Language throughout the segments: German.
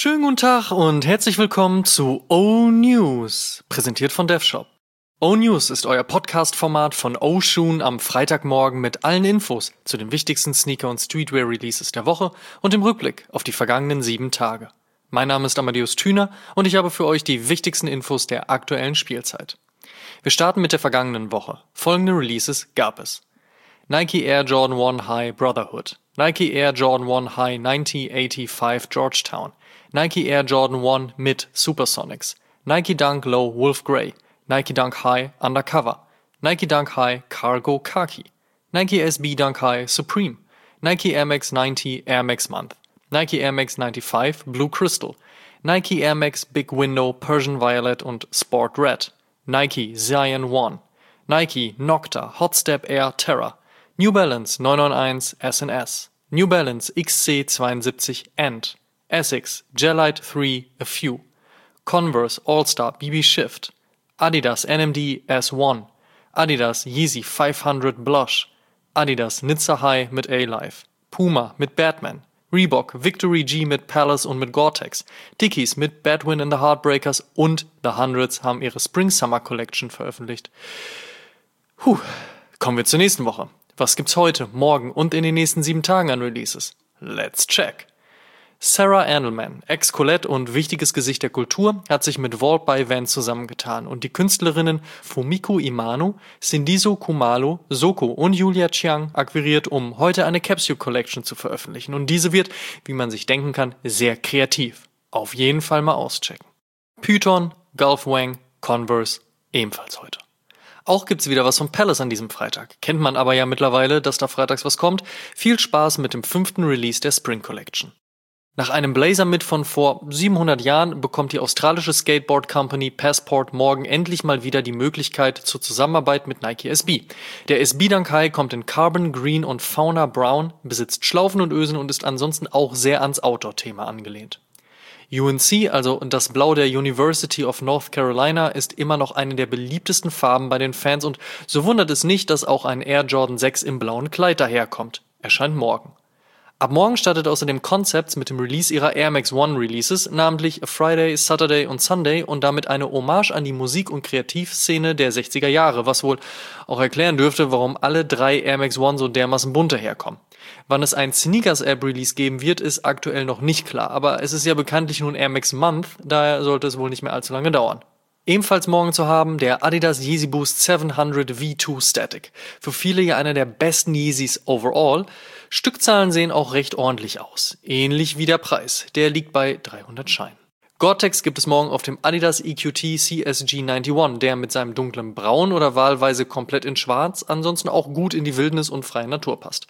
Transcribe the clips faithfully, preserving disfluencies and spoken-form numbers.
Schönen guten Tag und herzlich willkommen zu O-News, präsentiert von DevShop. O-News ist euer Podcast-Format von O-Shoon am Freitagmorgen mit allen Infos zu den wichtigsten Sneaker- und Streetwear-Releases der Woche und dem Rückblick auf die vergangenen sieben Tage. Mein Name ist Amadeus Thüner und ich habe für euch die wichtigsten Infos der aktuellen Spielzeit. Wir starten mit der vergangenen Woche. Folgende Releases gab es: Nike Air Jordan eins High Brotherhood, Nike Air Jordan eins High neunzehnhundertfünfundachtzig Georgetown, Nike Air Jordan eins Mid Supersonics, Nike Dunk Low Wolf Grey, Nike Dunk High Undercover, Nike Dunk High Cargo Khaki, Nike S B Dunk High Supreme, Nike Air Max neunzig Air Max Month, Nike Air Max fünfundneunzig Blue Crystal, Nike Air Max Big Window Persian Violet und Sport Red, Nike Zion eins, Nike Nocta Hot Step Air Terra, New Balance neunhunderteinundneunzig S N S, New Balance X C zweiundsiebzig Ant, Essex Gelite drei A Few, Converse All-Star B B Shift, Adidas N M D S eins, Adidas Yeezy fünfhundert Blush, Adidas Nizza High mit A-Life, Puma mit Batman, Reebok Victory G mit Palace und mit Gore-Tex, Dickies mit Badwin and the Heartbreakers und The Hundreds haben ihre Spring-Summer Collection veröffentlicht. Puh, kommen wir zur nächsten Woche. Was gibt's heute, morgen und in den nächsten sieben Tagen an Releases? Let's check! Sarah Andelman, Ex-Colette und wichtiges Gesicht der Kultur, hat sich mit Vault by Vans zusammengetan und die Künstlerinnen Fumiko Imano, Sindiso Khumalo, Soko und Julia Chiang akquiriert, um heute eine Capsule Collection zu veröffentlichen. Und diese wird, wie man sich denken kann, sehr kreativ. Auf jeden Fall mal auschecken. Python, Gulf Wang, Converse, ebenfalls heute. Auch gibt's wieder was von Palace an diesem Freitag. Kennt man aber ja mittlerweile, dass da freitags was kommt. Viel Spaß mit dem fünften Release der Spring Collection. Nach einem Blazer mit von vor siebenhundert Jahren bekommt die australische Skateboard Company Passport morgen endlich mal wieder die Möglichkeit zur Zusammenarbeit mit Nike S B. Der S B Dunk High kommt in Carbon Green und Fauna Brown, besitzt Schlaufen und Ösen und ist ansonsten auch sehr ans Outdoor-Thema angelehnt. U N C, also das Blau der University of North Carolina, ist immer noch eine der beliebtesten Farben bei den Fans und so wundert es nicht, dass auch ein Air Jordan sechs im blauen Kleid daherkommt. Erscheint morgen. Ab morgen startet außerdem Concepts mit dem Release ihrer Air Max eins Releases, namentlich Friday, Saturday und Sunday und damit eine Hommage an die Musik- und Kreativszene der sechziger Jahre, was wohl auch erklären dürfte, warum alle drei Air Max eins so dermaßen bunt daherkommen. Wann es ein Sneakers-App-Release geben wird, ist aktuell noch nicht klar, aber es ist ja bekanntlich nun Air Max Month, daher sollte es wohl nicht mehr allzu lange dauern. Ebenfalls morgen zu haben der Adidas Yeezy Boost siebenhundert V zwei Static. Für viele ja einer der besten Yeezys overall. Stückzahlen sehen auch recht ordentlich aus. Ähnlich wie der Preis. Der liegt bei dreihundert Scheinen. Gore-Tex gibt es morgen auf dem Adidas E Q T C S G einundneunzig, der mit seinem dunklen Braun oder wahlweise komplett in Schwarz ansonsten auch gut in die Wildnis und freie Natur passt.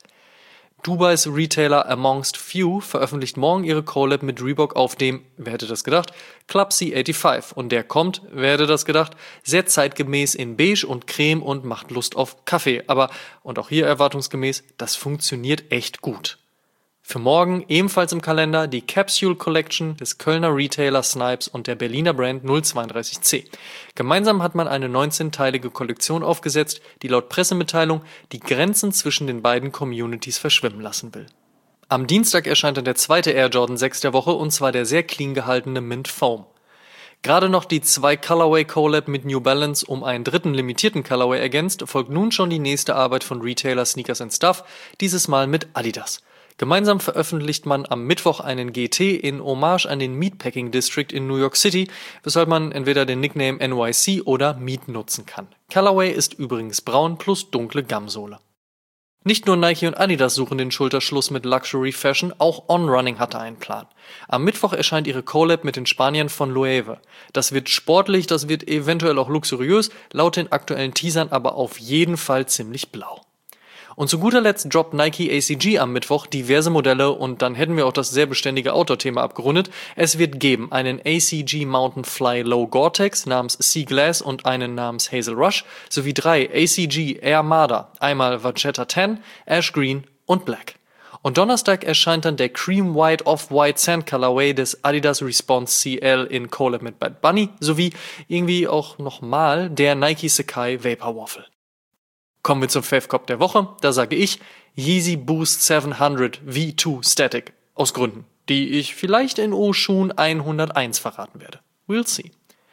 Dubais Retailer Amongst Few veröffentlicht morgen ihre Collab mit Reebok auf dem, wer hätte das gedacht, Club C fünfundachtzig und der kommt, wer hätte das gedacht, sehr zeitgemäß in beige und creme und macht Lust auf Kaffee, aber, und auch hier erwartungsgemäß, das funktioniert echt gut. Für morgen ebenfalls im Kalender die Capsule Collection des Kölner Retailer Snipes und der Berliner Brand null zweiunddreißig C. Gemeinsam hat man eine neunzehnteilige Kollektion aufgesetzt, die laut Pressemitteilung die Grenzen zwischen den beiden Communities verschwimmen lassen will. Am Dienstag erscheint dann der zweite Air Jordan sechs der Woche und zwar der sehr clean gehaltene Mint Foam. Gerade noch die zwei Colorway Collab mit New Balance um einen dritten limitierten Colorway ergänzt, folgt nun schon die nächste Arbeit von Retailer Sneakers and Stuff, dieses Mal mit Adidas. Gemeinsam veröffentlicht man am Mittwoch einen G T in Hommage an den Meatpacking District in New York City, weshalb man entweder den Nickname N Y C oder Meat nutzen kann. Colorway ist übrigens braun plus dunkle Gumsohle. Nicht nur Nike und Adidas suchen den Schulterschluss mit Luxury Fashion, auch On Running hatte einen Plan. Am Mittwoch erscheint ihre Collab mit den Spaniern von Loewe. Das wird sportlich, das wird eventuell auch luxuriös, laut den aktuellen Teasern aber auf jeden Fall ziemlich blau. Und zu guter Letzt droppt Nike A C G am Mittwoch diverse Modelle und dann hätten wir auch das sehr beständige Outdoor-Thema abgerundet. Es wird geben einen A C G Mountain Fly Low Gore-Tex namens Sea Glass und einen namens Hazel Rush sowie drei A C G Air Marder, einmal Vachetta Tan, Ash Green und Black. Und Donnerstag erscheint dann der Cream White Off-White Sand Colorway des Adidas Response C L in Collab mit Bad Bunny sowie irgendwie auch nochmal der Nike Sacai Vapor Waffle. Kommen wir zum Fave-Cop der Woche. Da sage ich Yeezy Boost siebenhundert V zwei Static. Aus Gründen. die ich vielleicht in Oshun hunderteins verraten werde. We'll see.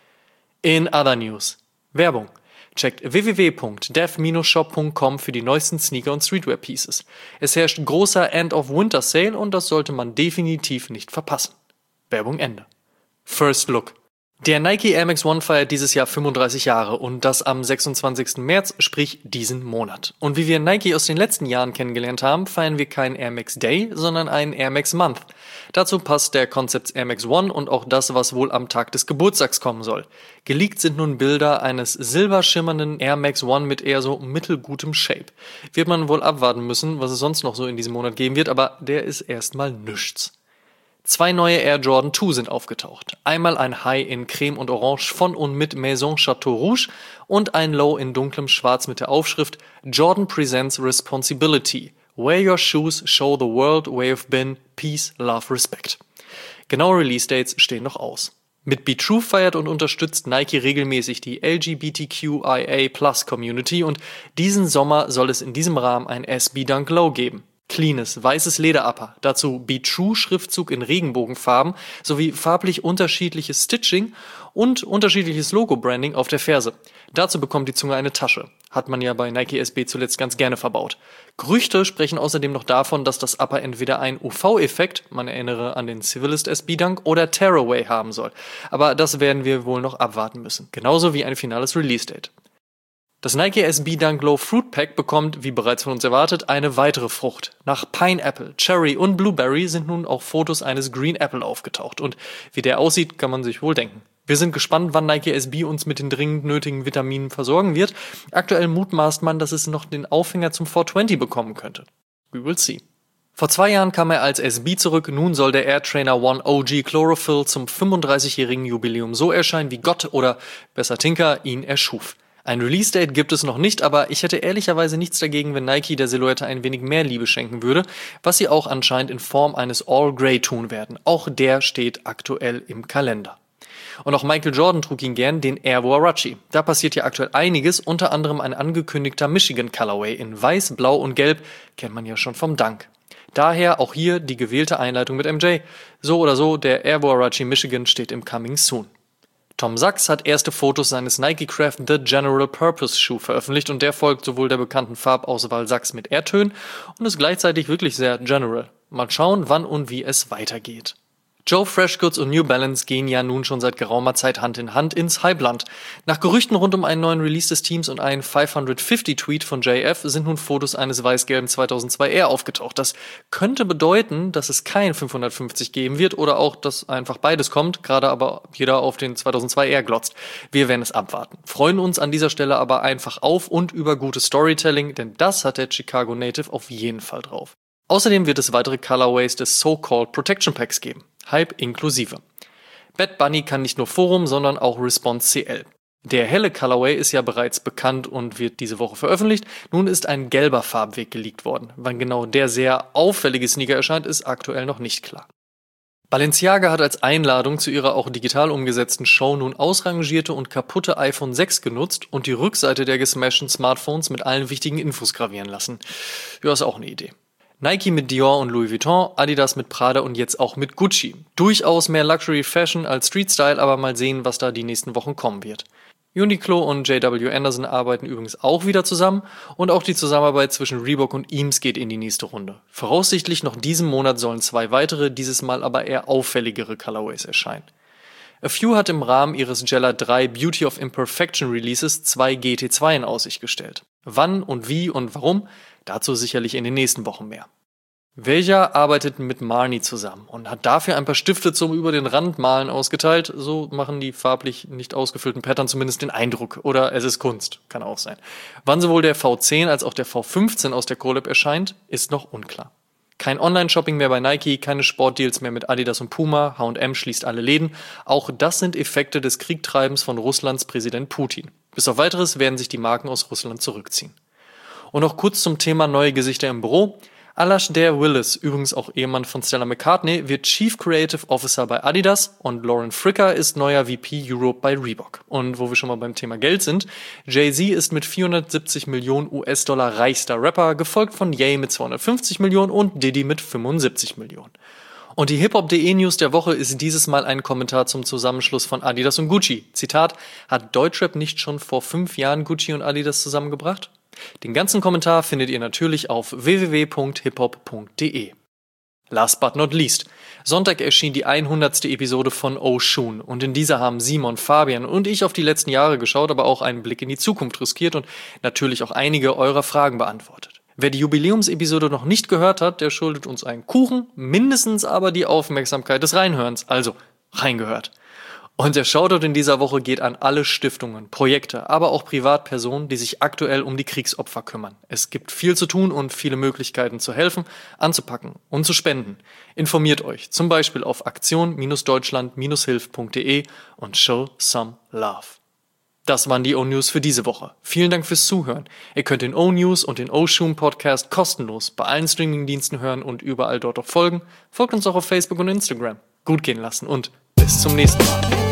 In other news. Werbung. Checkt w w w punkt dev dash shop punkt com für die neuesten Sneaker- und Streetwear-Pieces. Es herrscht großer End-of-Winter-Sale und das sollte man definitiv nicht verpassen. Werbung Ende. First Look. Der Nike Air Max One feiert dieses Jahr fünfunddreißig Jahre und das am sechsundzwanzigsten März, sprich diesen Monat. Und wie wir Nike aus den letzten Jahren kennengelernt haben, feiern wir keinen Air Max Day, sondern einen Air Max Month. Dazu passt der Concepts Air Max One und auch das, was wohl am Tag des Geburtstags kommen soll. Geleakt sind nun Bilder eines silberschimmernden Air Max One mit eher so mittelgutem Shape. Wird man wohl abwarten müssen, was es sonst noch so in diesem Monat geben wird, aber der ist erstmal nichts. Zwei neue Air Jordan zwei sind aufgetaucht. Einmal ein High in Creme und Orange von und mit Maison Chateau Rouge und ein Low in dunklem Schwarz mit der Aufschrift Jordan Presents Responsibility. Wear your shoes, show the world where you've been, peace, love, respect. Genaue Release-Dates stehen noch aus. Mit Be True feiert und unterstützt Nike regelmäßig die L G B T Q I A Plus Community und diesen Sommer soll es in diesem Rahmen ein S B Dunk Low geben. Cleanes, weißes Lederupper, dazu Be True Schriftzug in Regenbogenfarben sowie farblich unterschiedliches Stitching und unterschiedliches Logo-Branding auf der Ferse. Dazu bekommt die Zunge eine Tasche. Hat man ja bei Nike S B zuletzt ganz gerne verbaut. Gerüchte sprechen außerdem noch davon, dass das Upper entweder einen U V-Effekt, man erinnere an den Civilist S B Dunk, oder Tearaway haben soll. Aber das werden wir wohl noch abwarten müssen. Genauso wie ein finales Release-Date. Das Nike S B Dunk Low Fruit Pack bekommt, wie bereits von uns erwartet, eine weitere Frucht. Nach Pineapple, Cherry und Blueberry sind nun auch Fotos eines Green Apple aufgetaucht. Und wie der aussieht, kann man sich wohl denken. Wir sind gespannt, wann Nike S B uns mit den dringend nötigen Vitaminen versorgen wird. Aktuell mutmaßt man, dass es noch den Aufhänger zum vier zwanzig bekommen könnte. We will see. Vor zwei Jahren kam er als S B zurück, nun soll der Air Trainer One O G Chlorophyll zum fünfunddreißigjährigen Jubiläum so erscheinen, wie Gott oder besser Tinker ihn erschuf. Ein Release-Date gibt es noch nicht, aber ich hätte ehrlicherweise nichts dagegen, wenn Nike der Silhouette ein wenig mehr Liebe schenken würde, was sie auch anscheinend in Form eines All-Grey tun werden. Auch der steht aktuell im Kalender. Und auch Michael Jordan trug ihn gern, den Air Huarache. Da passiert ja aktuell einiges, unter anderem ein angekündigter Michigan Colorway in Weiß, Blau und Gelb, kennt man ja schon vom Dunk. Daher auch hier die gewählte Einleitung mit M J. So oder so, der Air Huarache Michigan steht im Coming Soon. Tom Sachs hat erste Fotos seines Nike Craft The General Purpose Shoe veröffentlicht und der folgt sowohl der bekannten Farbauswahl Sachs mit Erdtönen und ist gleichzeitig wirklich sehr general. Mal schauen, wann und wie es weitergeht. Joe Freshgoods und New Balance gehen ja nun schon seit geraumer Zeit Hand in Hand ins Hypeland. Nach Gerüchten rund um einen neuen Release des Teams und einen fünfhundertfünfzig-Tweet von J F sind nun Fotos eines weiß-gelben zweitausendzwei Air aufgetaucht. Das könnte bedeuten, dass es kein fünfhundertfünfzig geben wird oder auch, dass einfach beides kommt, gerade aber jeder auf den zweitausendzwei Air glotzt. Wir werden es abwarten. Freuen uns an dieser Stelle aber einfach auf und über gutes Storytelling, denn das hat der Chicago Native auf jeden Fall drauf. Außerdem wird es weitere Colorways des So-Called Protection Packs geben. Hype inklusive. Bad Bunny kann nicht nur Forum, sondern auch Response C L. Der helle Colorway ist ja bereits bekannt und wird diese Woche veröffentlicht. Nun ist ein gelber Farbweg geleakt worden. Wann genau der sehr auffällige Sneaker erscheint, ist aktuell noch nicht klar. Balenciaga hat als Einladung zu ihrer auch digital umgesetzten Show nun ausrangierte und kaputte iPhone sechs genutzt und die Rückseite der gesmashten Smartphones mit allen wichtigen Infos gravieren lassen. Ja, ist auch eine Idee. Nike mit Dior und Louis Vuitton, Adidas mit Prada und jetzt auch mit Gucci. Durchaus mehr Luxury Fashion als Street Style, aber mal sehen, was da die nächsten Wochen kommen wird. Uniqlo und J W Anderson arbeiten übrigens auch wieder zusammen und auch die Zusammenarbeit zwischen Reebok und Eames geht in die nächste Runde. Voraussichtlich noch diesen Monat sollen zwei weitere, dieses Mal aber eher auffälligere Colorways erscheinen. A Few hat im Rahmen ihres Gela drei Beauty of Imperfection Releases zwei G T zwei in Aussicht gestellt. Wann und wie und warum? Dazu sicherlich in den nächsten Wochen mehr. Veja arbeitet mit Marni zusammen und hat dafür ein paar Stifte zum über den Rand malen ausgeteilt. So machen die farblich nicht ausgefüllten Pattern zumindest den Eindruck. Oder es ist Kunst, kann auch sein. Wann sowohl der V zehn als auch der V fünfzehn aus der Collab erscheint, ist noch unklar. Kein Online-Shopping mehr bei Nike, keine Sportdeals mehr mit Adidas und Puma, H und M schließt alle Läden. Auch das sind Effekte des Kriegtreibens von Russlands Präsident Putin. Bis auf Weiteres werden sich die Marken aus Russland zurückziehen. Und noch kurz zum Thema neue Gesichter im Büro. Alasdair Willis, übrigens auch Ehemann von Stella McCartney, wird Chief Creative Officer bei Adidas und Lauren Fricker ist neuer V P Europe bei Reebok. Und wo wir schon mal beim Thema Geld sind, Jay-Z ist mit vierhundertsiebzig Millionen U S-Dollar reichster Rapper, gefolgt von Ye mit zweihundertfünfzig Millionen und Diddy mit fünfundsiebzig Millionen. Und die Hip Hop Punkt de News der Woche ist dieses Mal ein Kommentar zum Zusammenschluss von Adidas und Gucci. Zitat: Hat Deutschrap nicht schon vor fünf Jahren Gucci und Adidas zusammengebracht? Den ganzen Kommentar findet ihr natürlich auf w w w punkt hip hop punkt de. Last but not least. Sonntag erschien die hundertste Episode von Oshun und in dieser haben Simon, Fabian und ich auf die letzten Jahre geschaut, aber auch einen Blick in die Zukunft riskiert und natürlich auch einige eurer Fragen beantwortet. Wer die Jubiläumsepisode noch nicht gehört hat, der schuldet uns einen Kuchen, mindestens aber die Aufmerksamkeit des Reinhörens, also reingehört. Und der Shoutout in dieser Woche geht an alle Stiftungen, Projekte, aber auch Privatpersonen, die sich aktuell um die Kriegsopfer kümmern. Es gibt viel zu tun und viele Möglichkeiten zu helfen, anzupacken und zu spenden. Informiert euch zum Beispiel auf aktion Deutschland Hilf punkt de und show some love. Das waren die O-News für diese Woche. Vielen Dank fürs Zuhören. Ihr könnt den O-News und den Oshun Podcast kostenlos bei allen Streamingdiensten hören und überall dort auch folgen. Folgt uns auch auf Facebook und Instagram. Gut gehen lassen und bis zum nächsten Mal.